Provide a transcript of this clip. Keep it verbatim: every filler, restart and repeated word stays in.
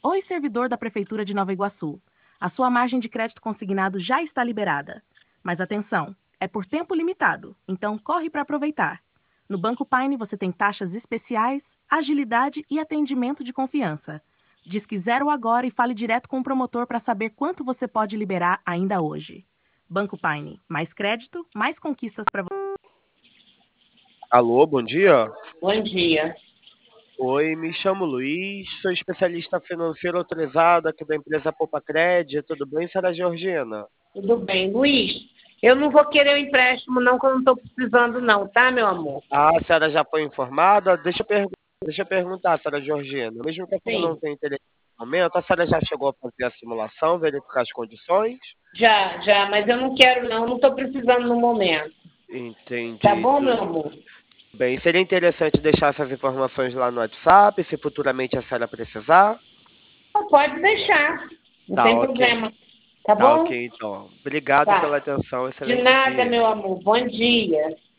Oi, servidor da Prefeitura de Nova Iguaçu. A sua margem de crédito consignado já está liberada. Mas atenção, é por tempo limitado, então corre para aproveitar. No Banco Paine você tem taxas especiais, agilidade e atendimento de confiança. Disque zero agora e fale direto com o promotor para saber quanto você pode liberar ainda hoje. Banco Paine, mais crédito, mais conquistas para você. Alô, bom dia. Bom dia. Oi, me chamo Luiz, sou especialista financeiro autorizado aqui da empresa Poupa Cred. Tudo bem, senhora Georgina? Tudo bem. Luiz, eu não vou querer o empréstimo não, que eu não estou precisando não, tá, meu amor? Ah, a senhora já foi informada? Deixa eu, pergu- Deixa eu perguntar, senhora Georgina. Mesmo que a senhora não Sim, tenha interesse no momento, a senhora já chegou a fazer a simulação, verificar as condições? já, já, mas eu não quero não, não estou precisando no momento. Tá Entendi, bom, meu tudo amor? bem. Seria interessante deixar essas informações lá no WhatsApp, se futuramente a senhora precisar. Não, pode deixar, não Tá tem ok, problema. Tá tá bom? ok então. Obrigado pela Tá. atenção, De excelente nada, dia. meu amor. Bom dia.